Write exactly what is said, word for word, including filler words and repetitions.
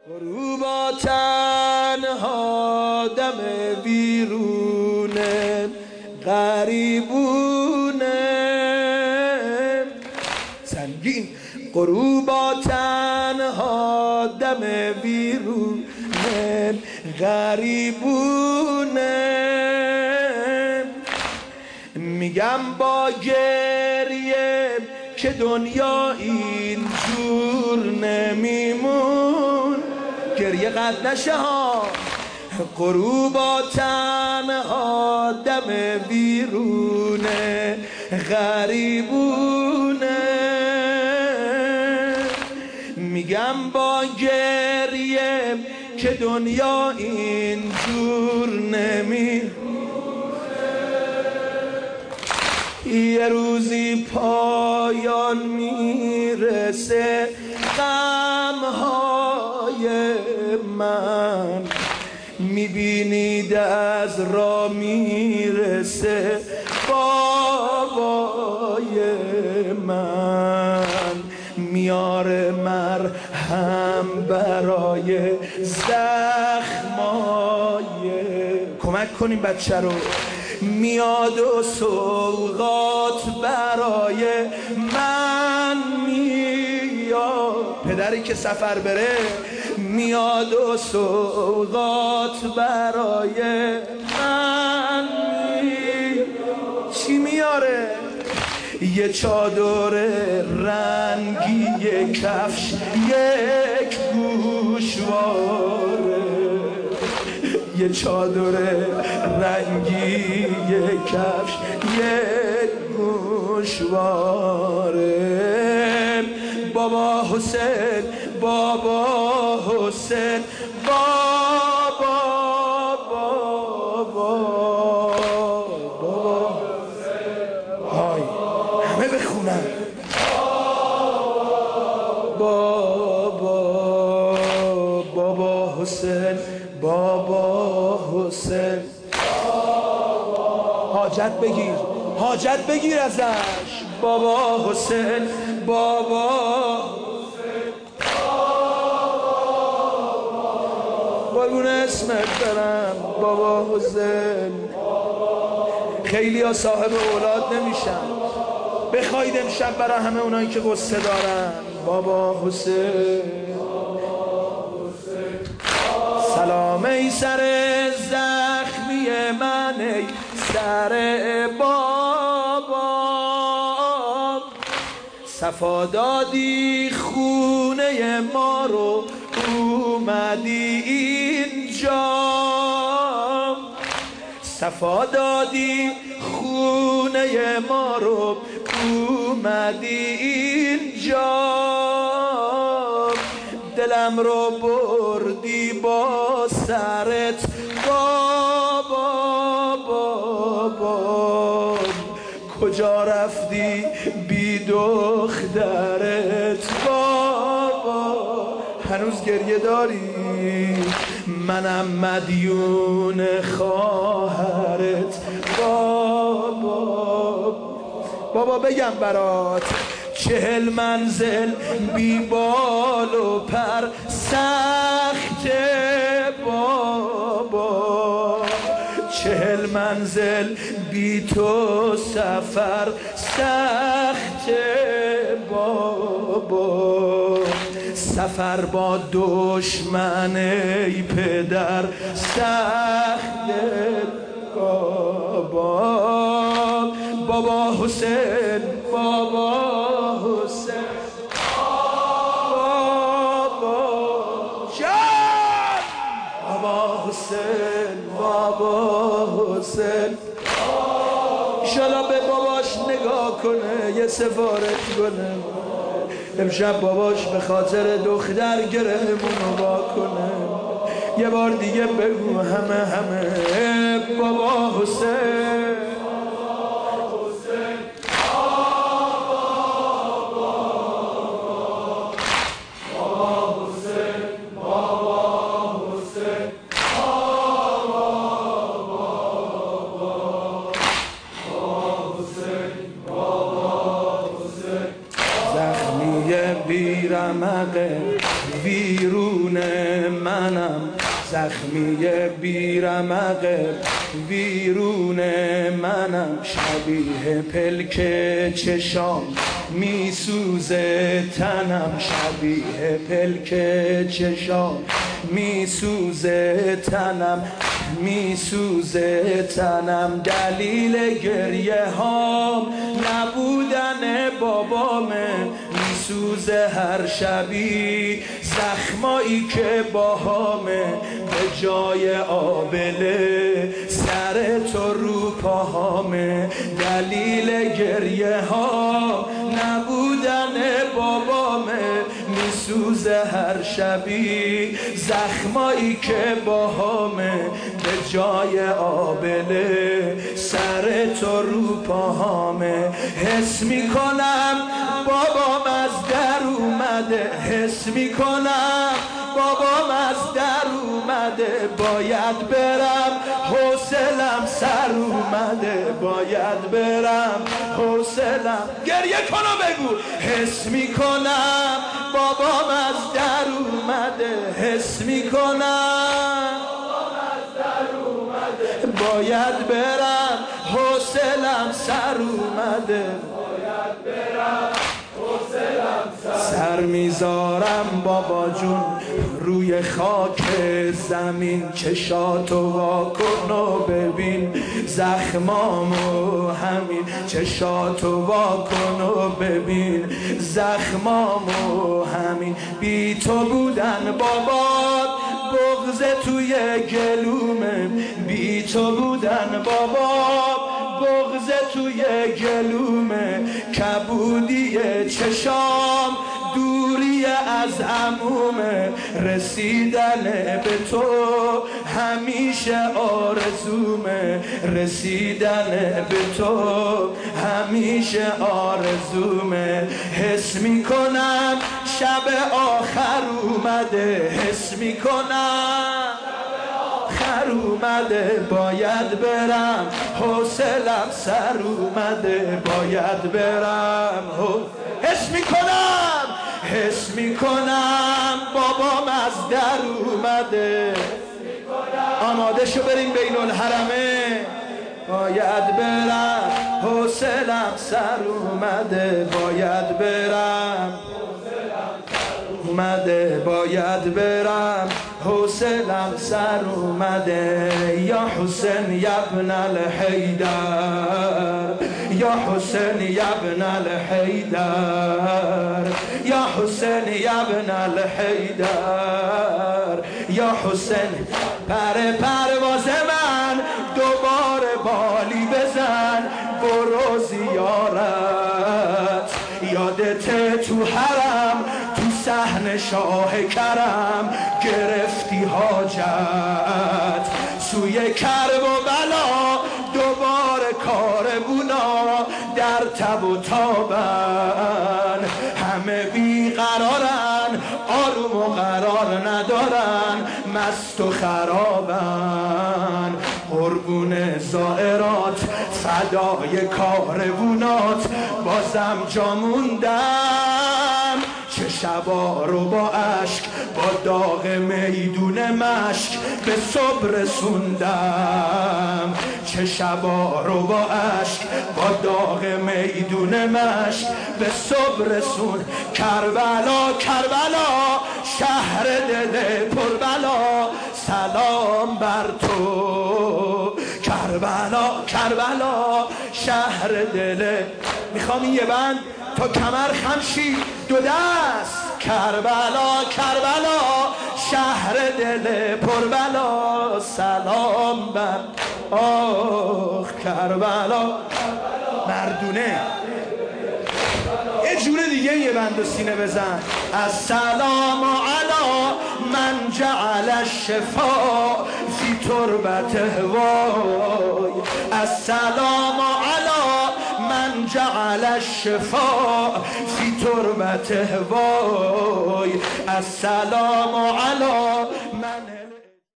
غروبا تنها دم ویرونه غریبونه سنگین غروبا تنها دم ویرونه غریبونه میگم با گریه که دنیا اینجور نمیمون گریه قد نشه ها غروبا تنها دم ویرونه غریبونه میگم با گریه که دنیا اینجور نمیمون یه روزی پایان میرسه غمهای من میبینید از را میرسه بابای من میاره مرهم برای زخمای کمک کنیم بچه رو میاد و سوغات برای من میاد پدری که سفر بره میاد و سوغات برای من میاد چی میاره؟ یه چادر رنگی یک کفش یک گوشواره یه چادر رنگی یک کفش یک گوشواره بابا حسین بابا حسین بابا بابا بابا های همه بخونن بابا بابا حسین بابا حسین حاجت بگیر حاجت بگیر ازش بابا حسین بابا قربون اسمت برم بابا حسین خیلی ها صاحب اولاد نمیشن بخواید امشب برای همه اونایی که قصه دارن بابا حسین سلام ای سر زخمی من ای سر بابا صفا دادی خونه ما رو اومدی اینجا صفا دادی خونه ما رو اومدی اینجا دلم رو بردی با سرت بابا بابا کجا رفتی بی دخترت بابا هنوز گریه داری منم مدیون خواهرت بابا بابا بگم برات چهل منزل بی بال و پر سخت بابا چهل منزل بی تو سفر سخت بابا سفر با دشمن ای پدر سخت بابا بابا حسین بابا حسین بابا جان بابا حسین بابا حسین ایشالا به باباش نگاه کنه یه سفارت کنه امشب باباش به خاطر دختر گرهمونو با کنه یه بار دیگه بگو همه همه بابا حسین بیرمق ویرونه منم زخمی بیرمق ویرون منم شبیه پلک چشام میسوزه تنم شبیه پلک چشام میسوزه تنم میسوزه تنم دلیل گریه هام نبودن بابامه میسوزه هر شبی زخمایی که باهامه به جای آبله سر تو رو پاهامه دلیل گریه ها نبودن بابامه میسوزه هر شبی زخمایی که باهامه به جای آبله سر تو رو پاهامه حس میکنم بابام از در اومده حس میکنم بابام از در اومده باید برم حوصلم سر اومده باید برم حوصلم گریه کنو بگو حس میکنم بابام از در اومده حس میکنم باید برم حوصلم سر اومده باید برم سر میذارم بابا جون روی خاک زمین چشاتو واکن و ببین زخمامو همین چشاتو واکن و ببین زخمامو همین بی تو بودن بابا بغض توی گلومه بی تو بودن بابا بغض توی گلومه کبودی چشام دوری از عمومه رسیدن به تو همیشه آرزومه رسیدن به تو همیشه آرزومه حس میکنم شب آخر اومده حس میکنم سر اومده باید برم حوصلم سر اومده باید برم حس میکنم حس میکنم بابام از در اومده آماده شو بریم بین الحرمه باید برم حوصلم سر اومده باید برم اومده باید برم حوصلم سر اومده یا حسین یبن الحیدر یا حسین یبن الحیدر یا حسین یبن الحیدر یا حسین پر پرواز من دوباره بالی بزن برو زیارت یادت تو حرم صحن شاه کرم گرفتی حاجت سوی کرب و بلا دوباره کاروونا در تب و تابن همه بیقرارن آروم و قرار ندارن مست و خرابن قربون زائرات فدای کاروونات بازم جا موندم چه شبا رو با عشق با داغ میدون مشک به صبح رسوندم چه شبا رو با عشق با داغ میدون مشک به صبح رسون کربلا کربلا شهر دل پربلا سلام بر تو کربلا کربلا شهر دل میخوام یه بند تا کمر خمشی دو دست کربلا کربلا شهر دل پربلا سلام بر آخ کربلا مردونه یه جور دیگه یه بند و سینه بزن السلام علی من جعل الشفا فی تربته وای السلام علی من جعل الشفا فی تربته وای السلام علی